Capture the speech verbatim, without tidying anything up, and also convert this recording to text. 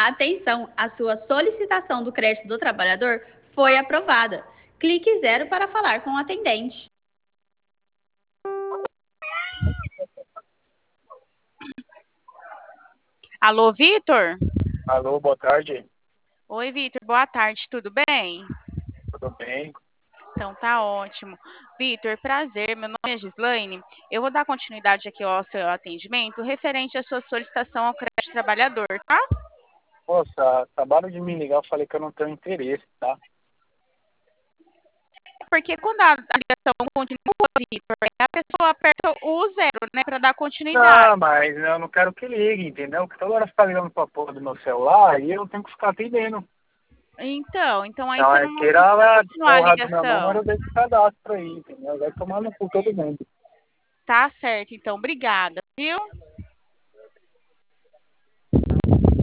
Atenção, a sua solicitação do crédito do trabalhador foi aprovada. Clique zero para falar com o atendente. Alô, Vitor? Alô, boa tarde. Oi, Vitor, boa tarde, tudo bem? Tudo bem? Então tá ótimo. Vitor, prazer, meu nome é Gislaine. Eu vou dar continuidade aqui ao seu atendimento referente à sua solicitação ao crédito trabalhador, tá? Moça, acabaram de me ligar, eu falei que eu não tenho interesse, tá? Porque quando a a ligação continua, Vitor, a pessoa aperta o zero, né, para dar continuidade. Não, mas eu não quero que ligue, entendeu? Porque toda hora fica ligando pra porra do meu celular e eu tenho que ficar atendendo. Então, então aí Então você é não, não precisa tirar a continuar a porra do meu ligação. número desse cadastro aí, entendeu? Vai tomar no cu todo mundo. Tá certo, então, obrigada, viu?